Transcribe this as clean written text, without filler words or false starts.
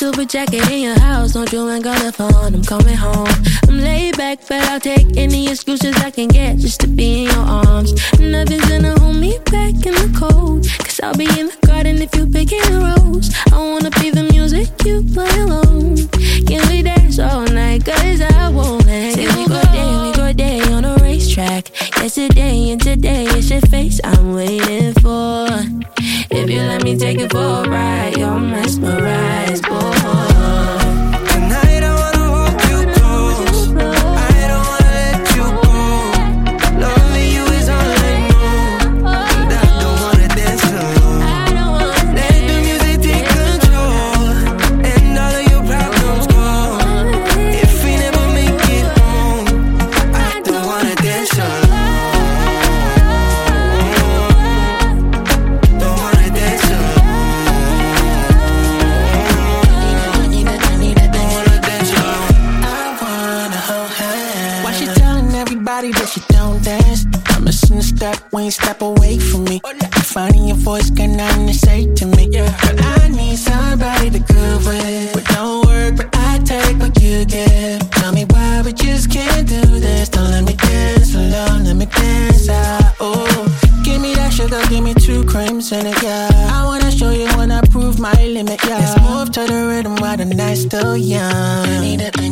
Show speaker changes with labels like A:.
A: Super jacket in your house, don't you hang on the phone, I'm coming home. I'm laid back, but I'll take any excuses I can get just to be in your arms. Nothing's gonna hold me back in the cold, cause I'll be in the garden if you picking a rose. I wanna be the music you play alone. Can we dance all night, cause I won't let you go. We go day on a racetrack. Yesterday and today, it's your face I'm waiting for. If you let me take it for a ride, you're mesmerized, boy.
B: Tonight I wanna hold you close. I don't wanna let you go. Loving you is all I know, and I don't wanna dance alone. Let the music take control, and all of your problems go. If we never make it home, I don't wanna dance alone.
C: That she don't dance. I'm missing a step when you step away from me. I'm finding your voice, got nothing to say to me. But I need somebody to groove with. But don't work, but I take what you give. Tell me why we just can't do this. Don't let me dance alone, let me dance out. Oh, give me that sugar, give me 2 creams in it, yeah. I wanna show you when I prove my limit, yeah. Let's move to the rhythm while the night's still young. I need it.